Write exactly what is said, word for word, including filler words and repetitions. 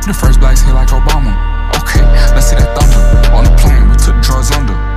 the first blacks hit like Obama. Okay, let's see that thunder. On the plane, we took drugs under.